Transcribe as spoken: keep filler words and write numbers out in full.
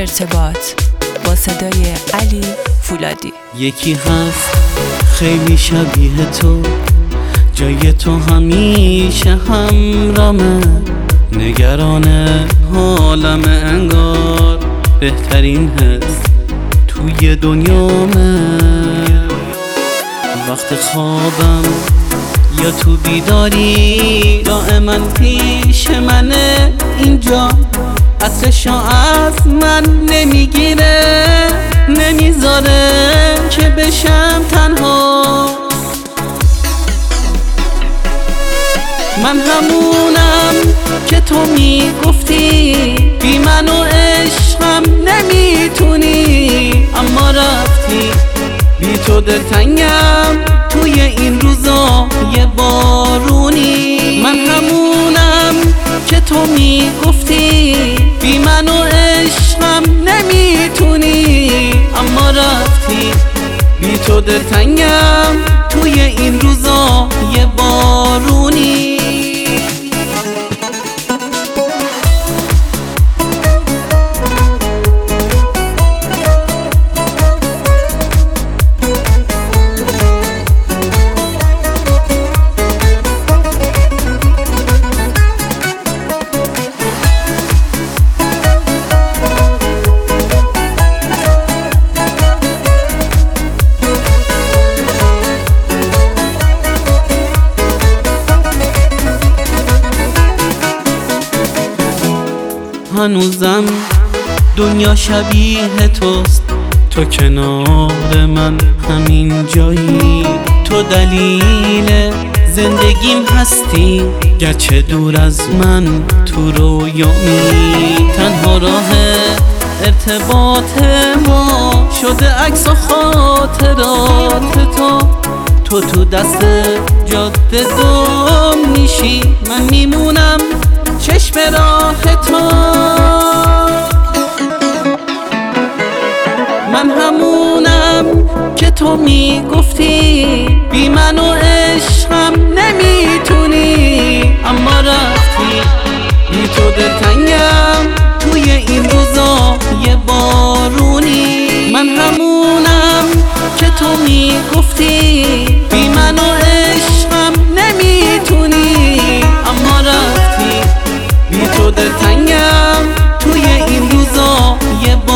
ارتباط با صدای علی فولادی. یکی هست خیلی شبیه تو، جای تو همیشه همرامه، نگران حالم انگار بهترین حس توی دنیامه. وقت خوابم یا تو بیداری دائما پیش منه، اینجا عطرشو از من نمیگیره، نمیذاره که بشم تنها. من همونم که تو میگفتی بی من و عشقم نمیتونی، اما رفتی بی تو دلتنگم توی این روزای بارونی. من همونم که تو میگفتی بی من و عشقم نمیتونی، اما رفتی بی تو دلتنگم توی این روزای بارونی. هنوزم دنیا شبیه توست، تو کنار من همین جایی، تو دلیل زندگیم هستی، گرچه دور از من تو رویامی. تنها راه ارتباط ما شده عکس و خاطرات تو، تو تو دست جاده گم میشی، من میمونم چشم راه تو. من همونم که تو میگفتی بی من و عشقم نمیتونی، اما رفتی بی تو دلتنگم توی این روزای بارونی. من همونم که تو میگفتی بی من و عشقم نمیتونی، اما رفتی بی تو دلتنگم توی این روزای